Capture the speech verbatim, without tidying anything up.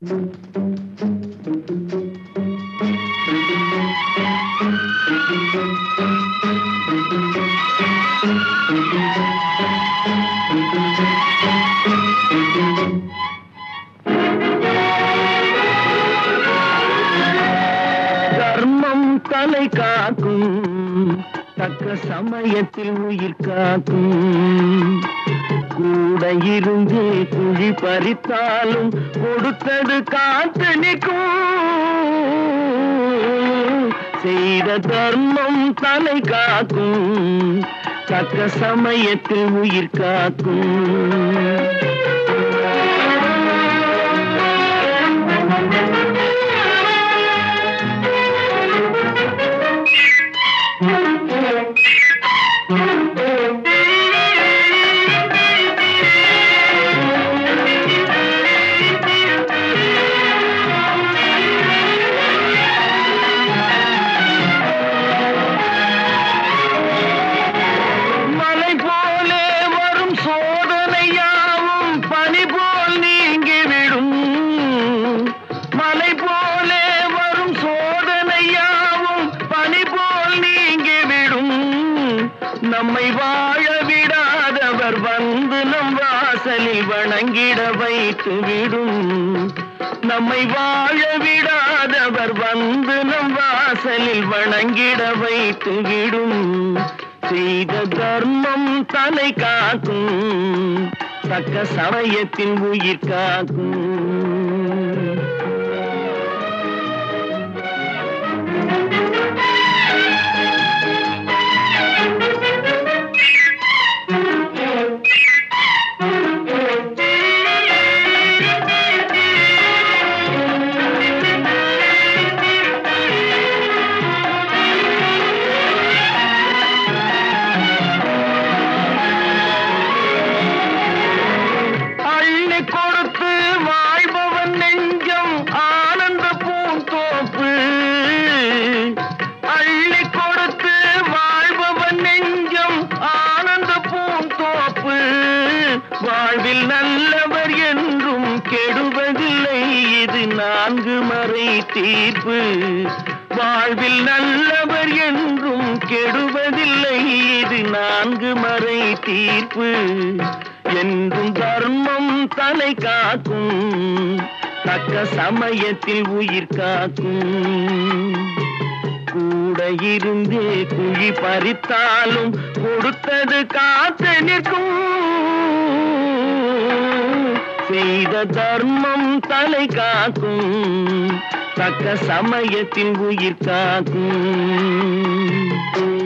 தர்மம் தலை காக்கும், தக்க சமயத்தில் உயிர் காக்கும். கூட இருந்து குழி பறித்தாலும் கொடுத்தது காத்து நிற்கும். செய்த தர்மம் தலை காக்கும், தக்க சமயத்தில் உயிர் காக்கும். நம்மை வாழ விடாதவர் வந்து நம் வாசலில் வணங்கிட வைத்து விடும். நம்மை வாழ விடாதவர் வந்து நம் வாசலில் வணங்கிட வைத்து விடும். செய்த தர்மம் தலை காக்கும், தக்க சமயத்தில் உயிர் காக்கும். வாழ்வில் நல்லவர் என்றும் கெடுவதில்லை, இது நான்கு மறை தீர்ப்பு. வாழ்வில் நல்லவர் என்றும் கெடுவதில்லை, இது நான்கு மறை தீர்ப்பு. என்றும் தர்மம் தலை காக்கும், தக்க சமயத்தில் உயிர் காக்கும். கூட இருந்தே குழி பறித்தாலும் கொடுத்தது காத்து நிற்கும். செய்த தர்மம் தலை காக்கும், தக்க சமயத்தில் உயிர் காக்கும்.